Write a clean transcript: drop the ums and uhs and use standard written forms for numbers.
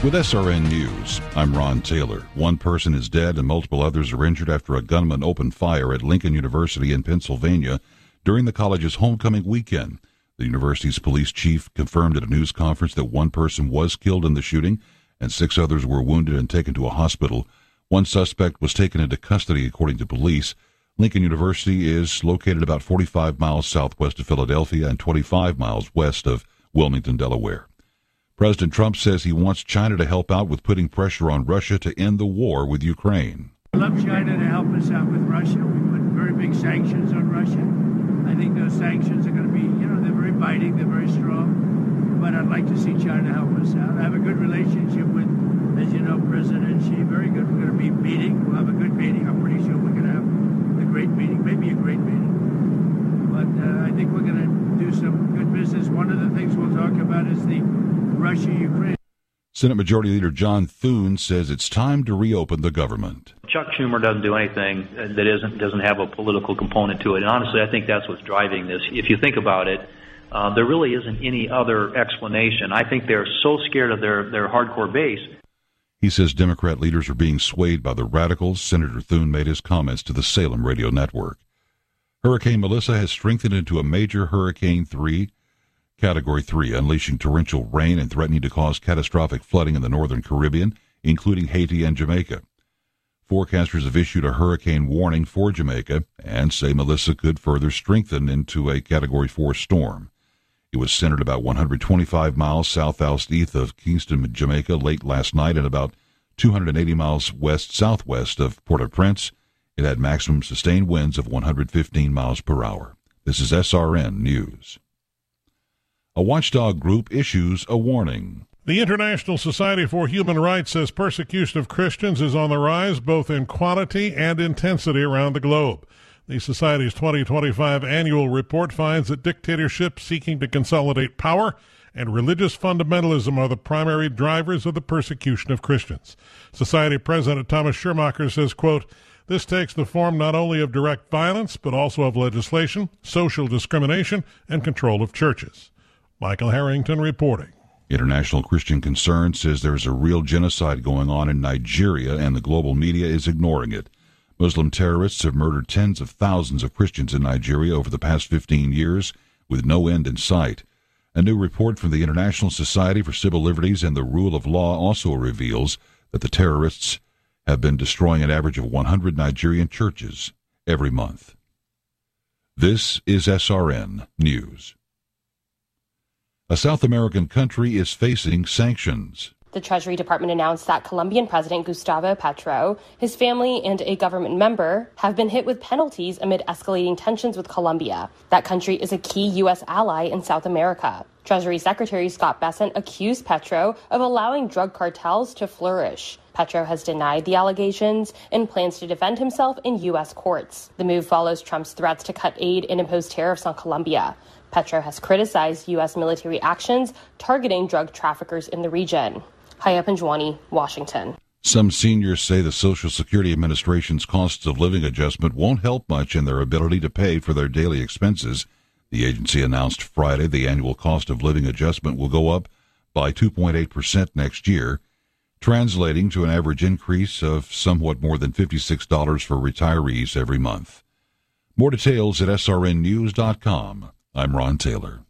With SRN News, I'm Ron Taylor. One person is dead and multiple others are injured after a gunman opened fire at Lincoln University in Pennsylvania during the college's homecoming weekend. The university's police chief confirmed at a news conference that one person was killed in the shooting and 6 others were wounded and taken to a hospital. One suspect was taken into custody, according to police. Lincoln University is located about 45 miles southwest of Philadelphia and 25 miles west of Wilmington, Delaware. President Trump says he wants China to help out with putting pressure on Russia to end the war with Ukraine. I'd love China to help us out with Russia. We put very big sanctions on Russia. I think those sanctions are going to be, they're very biting, they're very strong. But I'd like to see China help us out. I have a good relationship with, as you know, President Xi. Very good. We're going to be meeting. We'll have a good meeting. I'm pretty sure we're going to have a great meeting, maybe a great meeting. But I think we're going to do some good business. One of the things we'll talk about is the Russia-Ukraine. Senate Majority Leader John Thune says it's time to reopen the government. Chuck Schumer doesn't do anything that doesn't have a political component to it. And honestly, I think that's what's driving this. If you think about it, there really isn't any other explanation. I think they're so scared of their hardcore base. He says Democrat leaders are being swayed by the radicals. Senator Thune made his comments to the Salem Radio Network. Hurricane Melissa has strengthened into a major Hurricane Category 3, unleashing torrential rain and threatening to cause catastrophic flooding in the northern Caribbean, including Haiti and Jamaica. Forecasters have issued a hurricane warning for Jamaica and say Melissa could further strengthen into a Category 4 storm. It was centered about 125 miles southeast of Kingston, Jamaica, late last night and about 280 miles west-southwest of Port-au-Prince. It had maximum sustained winds of 115 miles per hour. This is SRN News. A watchdog group issues a warning. The International Society for Human Rights says persecution of Christians is on the rise both in quantity and intensity around the globe. The Society's 2025 annual report finds that dictatorships seeking to consolidate power and religious fundamentalism are the primary drivers of the persecution of Christians. Society President Thomas Schirmacher says, quote, "This takes the form not only of direct violence, but also of legislation, social discrimination, and control of churches." Michael Harrington reporting. International Christian Concern says there is a real genocide going on in Nigeria and the global media is ignoring it. Muslim terrorists have murdered tens of thousands of Christians in Nigeria over the past 15 years with no end in sight. A new report from the International Society for Civil Liberties and the Rule of Law also reveals that the terrorists have been destroying an average of 100 Nigerian churches every month. This is SRN News. A South American country is facing sanctions. The Treasury Department announced that Colombian President Gustavo Petro, his family, and a government member have been hit with penalties amid escalating tensions with Colombia. That country is a key U.S. ally in South America. Treasury Secretary Scott Bessent accused Petro of allowing drug cartels to flourish. Petro has denied the allegations and plans to defend himself in U.S. courts. The move follows Trump's threats to cut aid and impose tariffs on Colombia. Petro has criticized U.S. military actions targeting drug traffickers in the region. Haya Panjwani, Washington. Some seniors say the Social Security Administration's costs of living adjustment won't help much in their ability to pay for their daily expenses. The agency announced Friday the annual cost of living adjustment will go up by 2.8% next year, translating to an average increase of somewhat more than $56 for retirees every month. More details at srnnews.com. I'm Ron Taylor.